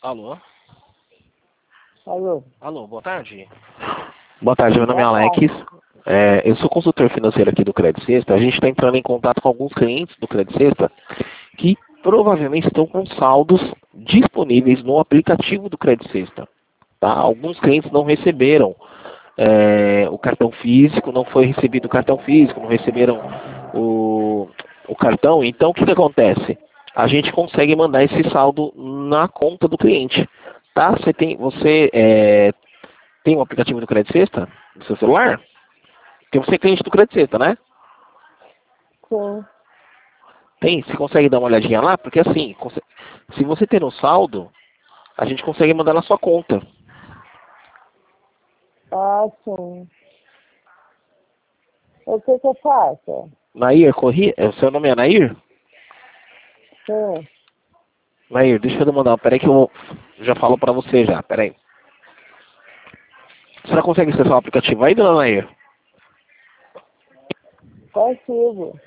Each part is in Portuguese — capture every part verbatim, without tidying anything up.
Alô? Alô? Alô, boa tarde. Boa tarde, meu nome é Boa Alex. tarde. É, eu sou consultor financeiro aqui do Credit Sexta. A gente está entrando em contato com alguns clientes do Credit Sexta que provavelmente estão com saldos disponíveis no aplicativo do Credit Sexta. Tá? Alguns clientes não receberam é, o cartão físico, não foi recebido o cartão físico, não receberam o, o cartão. Então, o que, que acontece? A gente consegue mandar esse saldo na conta do cliente. Tá? Você tem, você é, tem um aplicativo do Credit Sexta no seu celular? Porque você é cliente do Credit Sexta, né? Sim. Tem? Você consegue dar uma olhadinha lá? Porque assim, se você ter um saldo, a gente consegue mandar na sua conta. Ah, sim. O que que eu faço? Nair, corri... o seu nome é Nair? Sim. Nair, deixa eu mandar. Peraí que eu já falo pra você já. Peraí. Você não consegue acessar o aplicativo aí, dona Nair? Consigo.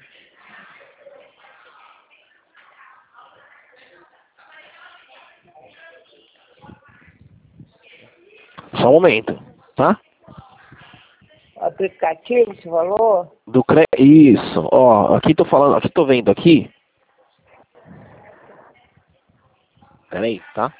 Só um momento, tá? Aplicativo, você falou? Do cre... Isso, ó, aqui tô falando, aqui tô vendo aqui. Peraí, tá?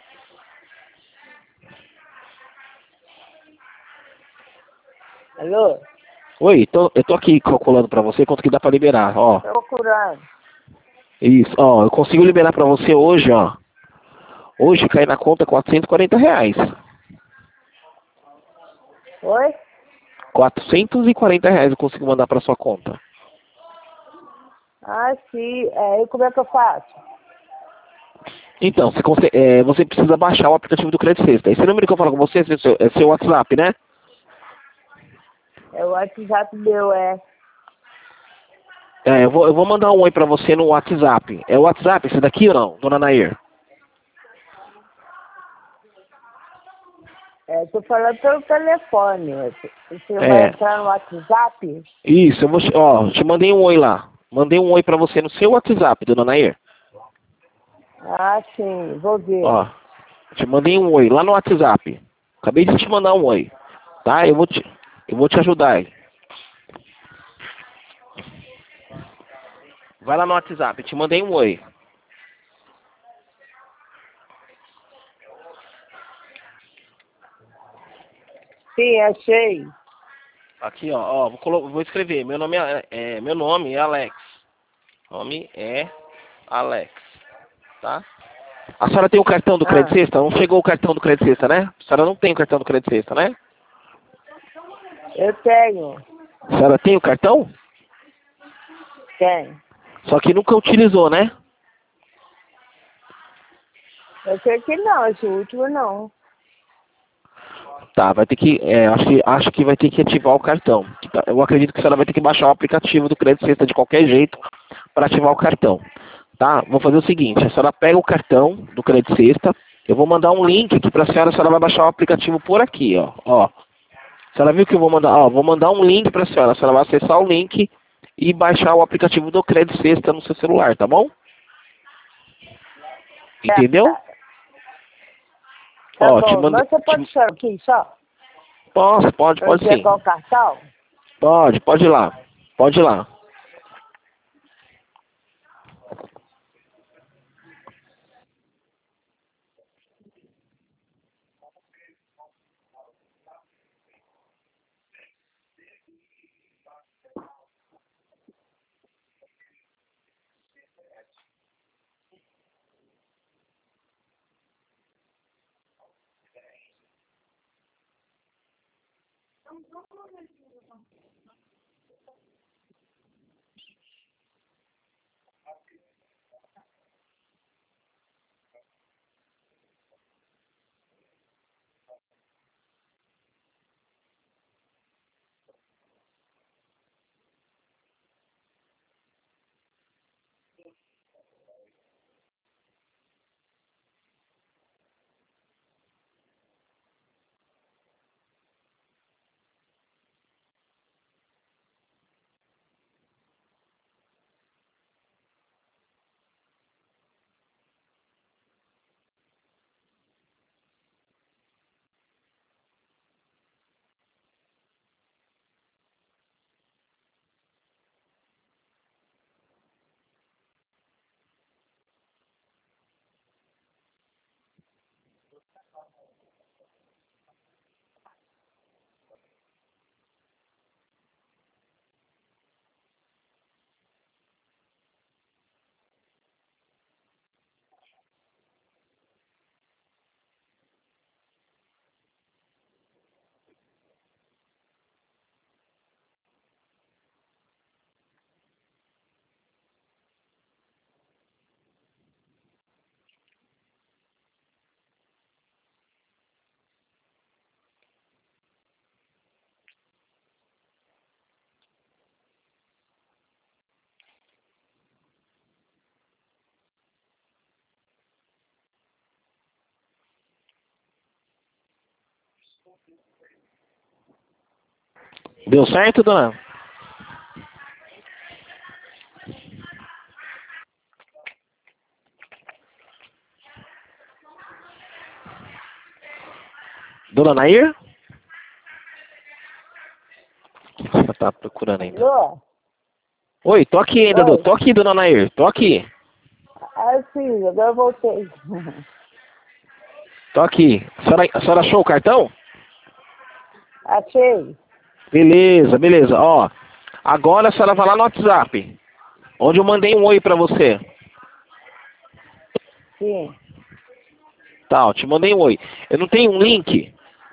Alô? Oi, tô, eu tô aqui calculando pra você quanto que dá pra liberar, ó. Procurando. Isso, ó, eu consigo liberar pra você hoje, ó. Hoje cai na conta quatrocentos e quarenta reais. Oi? quatrocentos e quarenta reais eu consigo mandar pra sua conta. Ah, sim. É, e como é que eu faço? Então, você, consegue, é, você precisa baixar o aplicativo do Credit Sexta. Esse número que eu falo com você é seu, é seu WhatsApp, né? É o WhatsApp meu, é. É, eu vou, eu vou mandar um oi pra você no WhatsApp. É o WhatsApp esse daqui ou não, dona Nair? É, tô falando pelo telefone. Você vai É, entrar no WhatsApp? isso, eu vou, ó, te mandei um oi lá. Mandei um oi pra você no seu WhatsApp, dona Nair. Ah, sim. Vou ver. Ó, te mandei um oi lá no WhatsApp. Acabei de te mandar um oi, tá? Eu vou te, eu vou te ajudar aí. Vai lá no WhatsApp, te mandei um oi. Sim, achei. Aqui, ó, ó vou, colo- vou escrever. Meu nome é, é- meu nome é Alex. Nome é Alex, tá? A senhora tem o cartão do Credit Ah, Sexta? Não chegou o cartão do Credit Sexta, né? A senhora não tem o cartão do Credit Sexta, né? eu tenho. A senhora tem o cartão? Tenho. Só que nunca utilizou, né? Eu sei que não, esse último não. Tá, vai ter que, é, acho que, acho que vai ter que ativar o cartão. Tá, eu acredito que a senhora vai ter que baixar o aplicativo do Credit Sexta de qualquer jeito para ativar o cartão. Tá? Vou fazer o seguinte, a senhora pega o cartão do Credit Sexta, eu vou mandar um link aqui para a senhora, a senhora vai baixar o aplicativo por aqui, ó. Ó. A senhora viu que eu vou mandar, ó, vou mandar um link para a senhora, a senhora vai acessar o link e baixar o aplicativo do Credit Sexta no seu celular, tá bom? Entendeu? Tá, tá Ó, te bom. mandei, Mas você pode te, esperar aqui só? posso, pode, Pra eu pode sim. pegar o cartão? Pode, pode ir lá. Pode ir lá. Deu certo, dona? Dona Nair? Ela tá procurando ainda. Alô? Oi, tô aqui ainda, do- Oi? tô aqui, dona Nair, tô aqui. Ah, sim, agora eu voltei. Tô aqui. A senhora, a senhora achou o cartão? Achei. Beleza, beleza. Ó, agora a senhora vai lá no WhatsApp, onde eu mandei um oi pra você. Sim. Tá, eu te mandei um oi. Eu não tenho um link?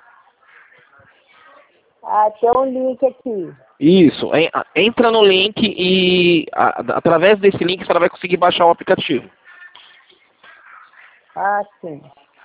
Ah, tem um link aqui. Isso. en- Entra no link e a- através desse link a senhora vai conseguir baixar o aplicativo. Ah, sim.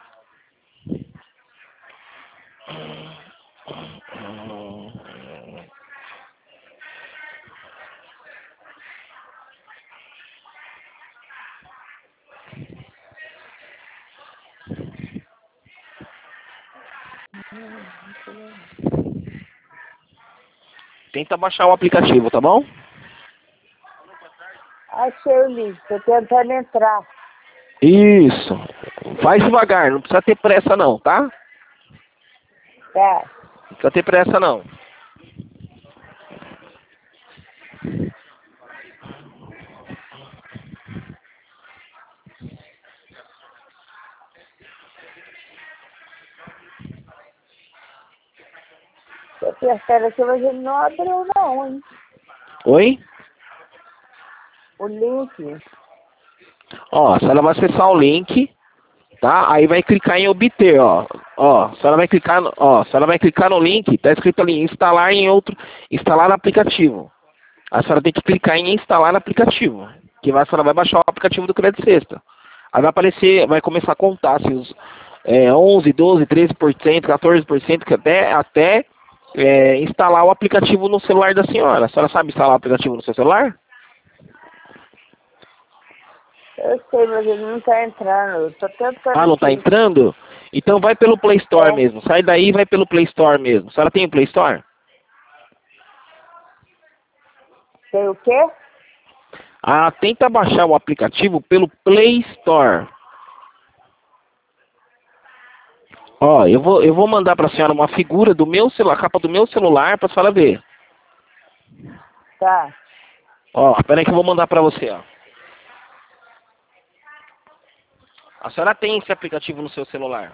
Tenta baixar o aplicativo, tá bom? Achei o link. Tô tentando entrar. Isso. Faz devagar, não precisa ter pressa não, tá? Tá. Não precisa ter pressa não. Tô apertando aqui, mas ele não abriu não, hein? Oi? O link. Ó, a senhora vai acessar o link, tá? Aí vai clicar em obter, ó. Ó, a senhora vai clicar, no, ó, a senhora vai clicar no link, tá escrito ali instalar em outro, instalar aplicativo. A senhora tem que clicar em instalar aplicativo, que vai, a senhora vai baixar o aplicativo do Crédito Sexta. Aí vai aparecer, vai começar a contar se os é, onze, doze, treze por cento, quatorze por cento, que até, até é, instalar o aplicativo no celular da senhora. A senhora sabe instalar o aplicativo no seu celular? Eu sei, mas ele não tá entrando. Eu tô tentando Ah, não tá aqui. entrando? Então vai pelo Play Store É. mesmo. Sai daí e vai pelo Play Store mesmo. A senhora tem o Play Store? Tem o quê? Ah, tenta baixar o aplicativo pelo Play Store. Ó, eu vou, eu vou mandar pra senhora uma figura do meu celular, a capa do meu celular pra senhora ver. Tá. Ó, espera aí que eu vou mandar pra você, ó. A senhora tem esse aplicativo no seu celular?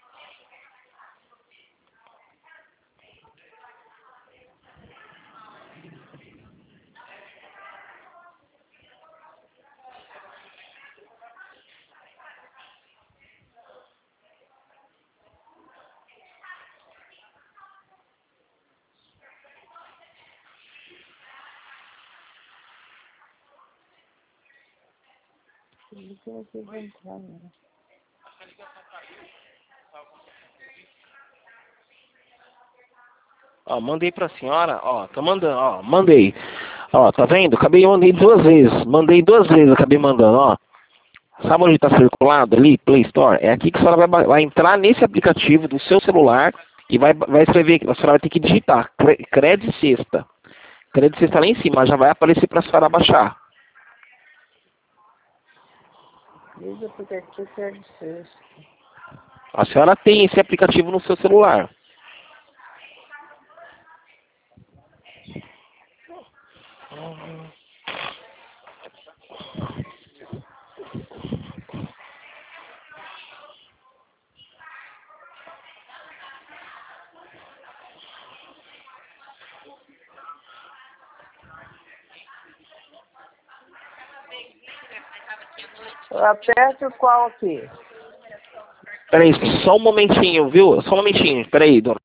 Ele não quis entrar, né? Ó, mandei pra senhora, ó, tô mandando, ó, mandei. Ó, tá vendo? Acabei mandei duas vezes. Mandei duas vezes, acabei mandando, ó. Sabe onde está circulado ali, Play Store? É aqui que a senhora vai, ba- vai entrar nesse aplicativo do seu celular e vai, vai escrever, a senhora vai ter que digitar Cre- Crédito Sexta. Crédito Sexta lá em cima, já vai aparecer para a senhora baixar. Diz o aplicativo que é de sexta. A senhora tem esse aplicativo no seu celular. Eu aperto qual aqui? Peraí, só um momentinho, viu? Só um momentinho, peraí, dona.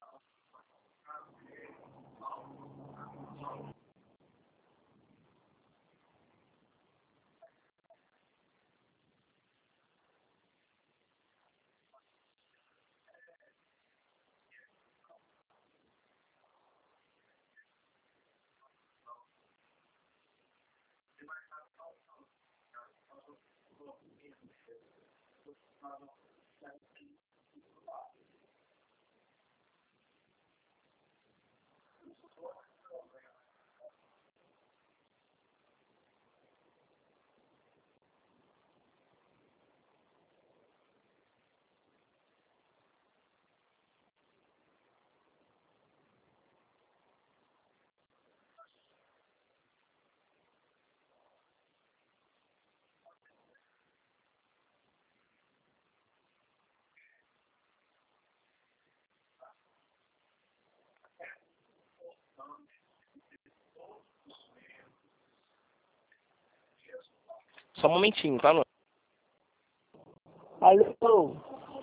Só um momentinho, tá? Alô?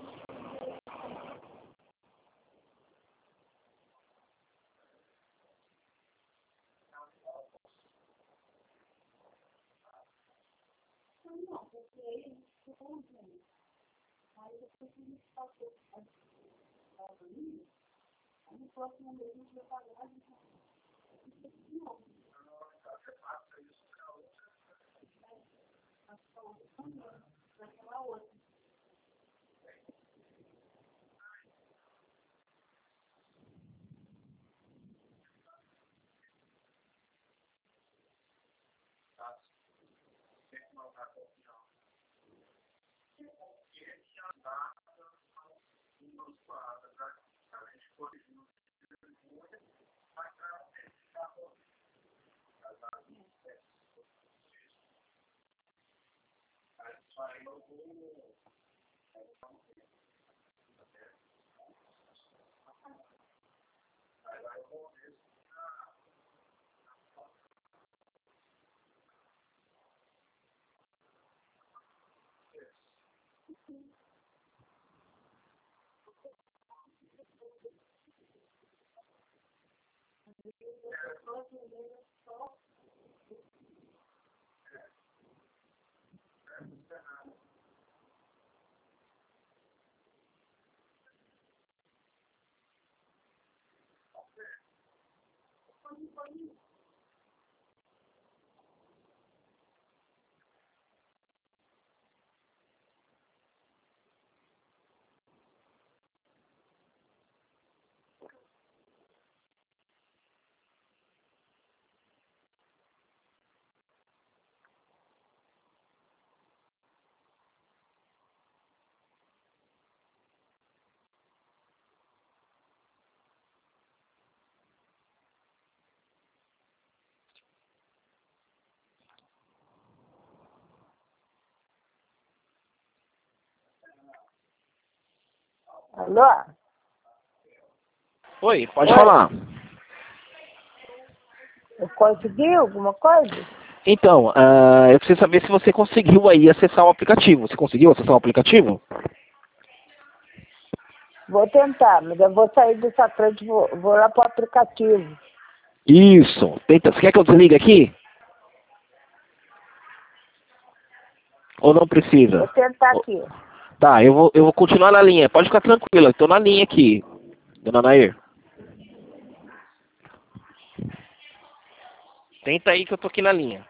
Alô? Oi, pode Oi. falar. Eu consegui alguma coisa? Então, ah, eu preciso saber se você conseguiu aí acessar o aplicativo. Você conseguiu acessar o aplicativo? Vou tentar, mas eu vou sair dessa frente e vou, vou lá pro aplicativo. Isso. Tenta. Você quer que eu desligue aqui? Ou não precisa? Vou tentar aqui. Tá, eu vou, eu vou continuar na linha. Pode ficar tranquila, eu tô na linha aqui, dona Nair. Tenta aí que eu tô aqui na linha.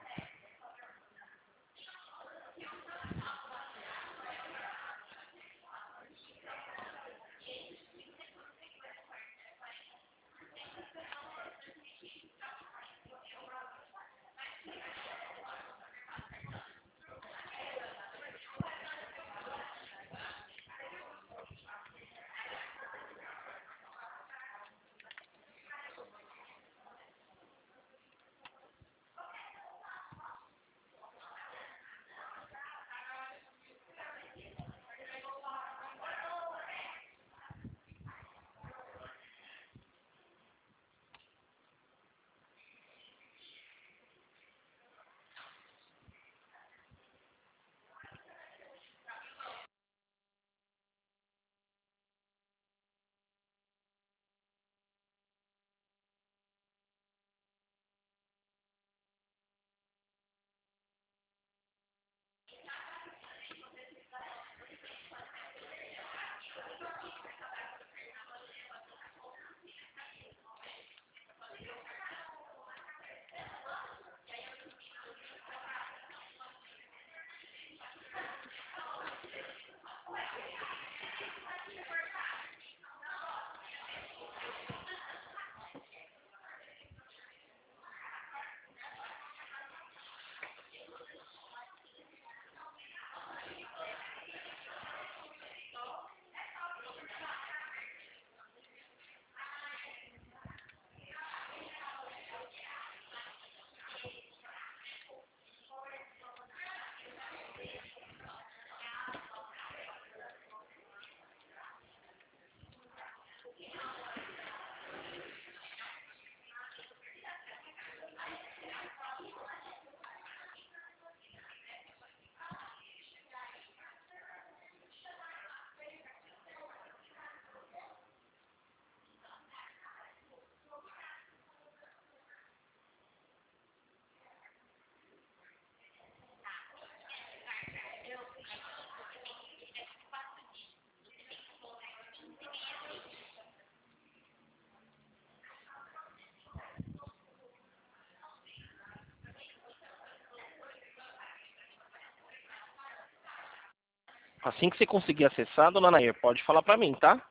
Assim que você conseguir acessar, dona Nair, pode falar para mim, tá?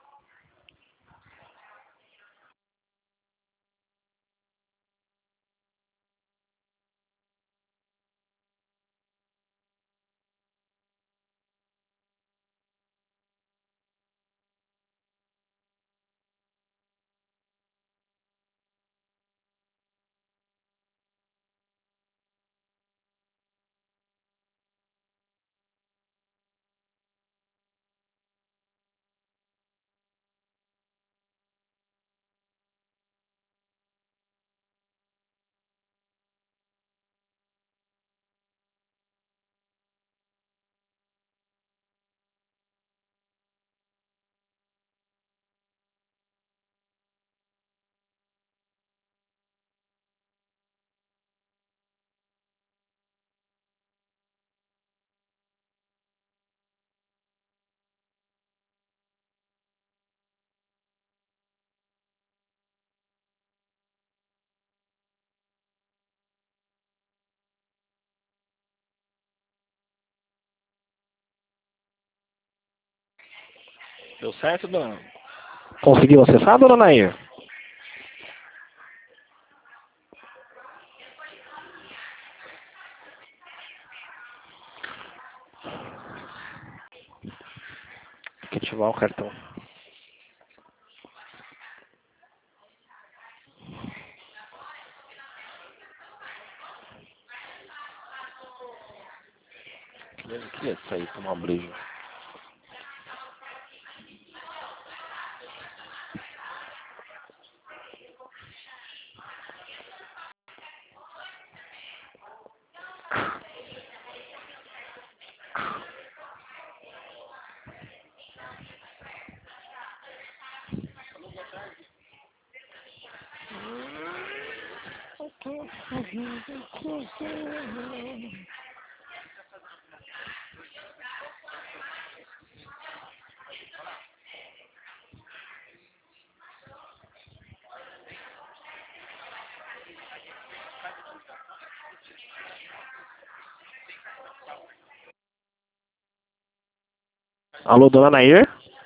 Deu certo, dona? Conseguiu acessar, dona Nair? Tem que ativar o cartão. Eu queria sair tomar um beijo. Alô, dona Nair?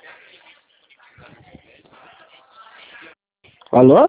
Alô?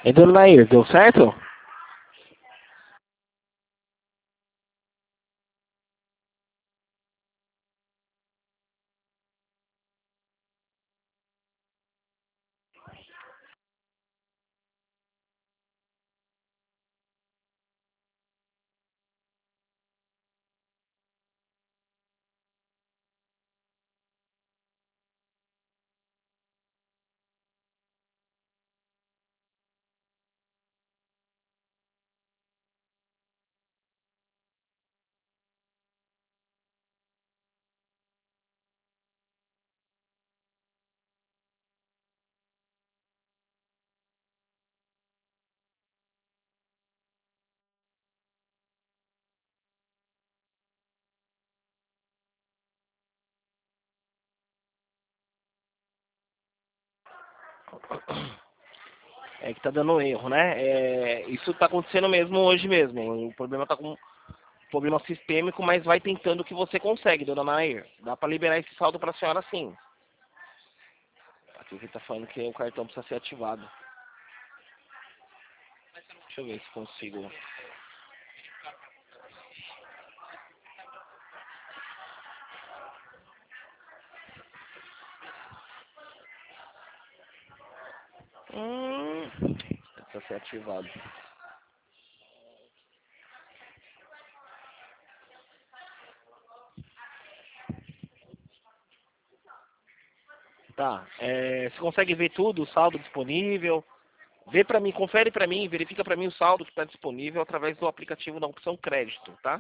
E dona Nair, deu certo? É que tá dando um erro, né? É, isso tá acontecendo mesmo hoje mesmo. O problema tá com problema sistêmico, mas vai tentando que você consegue, dona Nair. Dá pra liberar esse saldo pra senhora sim. Aqui ele tá falando que o cartão precisa ser ativado. Deixa eu ver se consigo. Hum, precisa ser ativado. Tá, é, você consegue ver tudo, o saldo disponível? Vê pra mim, confere pra mim, verifica pra mim o saldo que está disponível através do aplicativo da opção crédito, tá?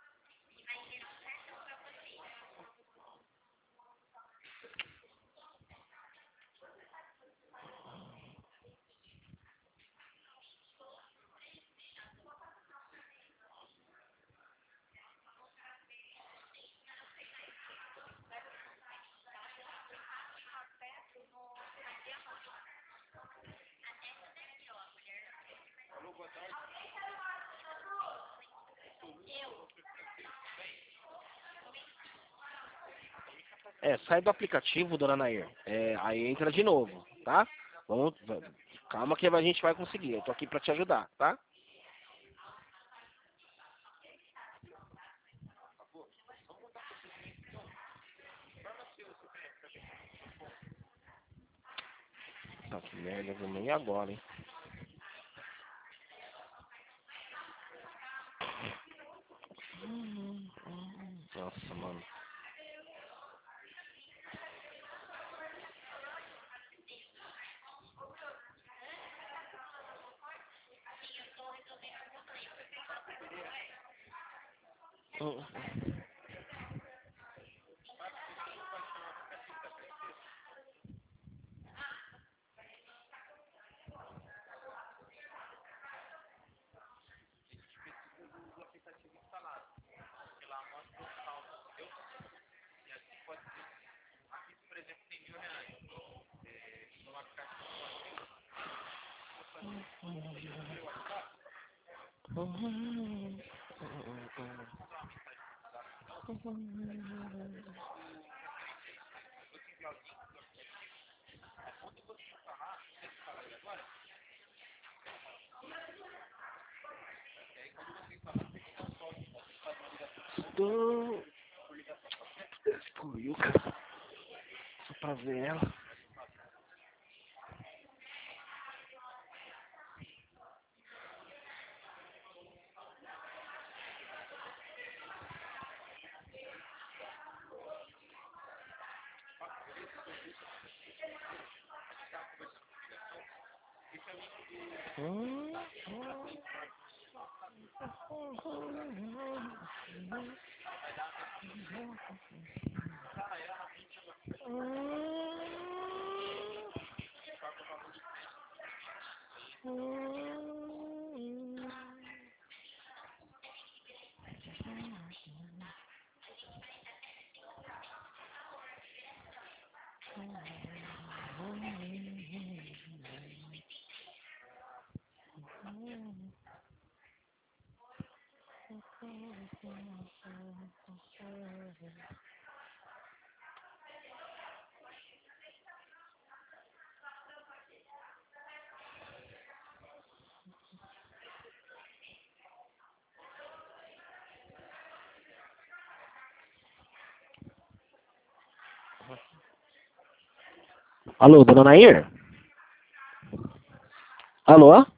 É, sai do aplicativo, dona Nair. É, aí entra de novo, tá? Vamos, vamos, calma que a gente vai conseguir. Eu tô aqui pra te ajudar, tá? Tá, que merda, vamos ir agora, hein? Nossa, mano. Hum, hum, Estou... Excluiu, cara. Só pra ver ela. Hum, Alô, dona Nair? Alô?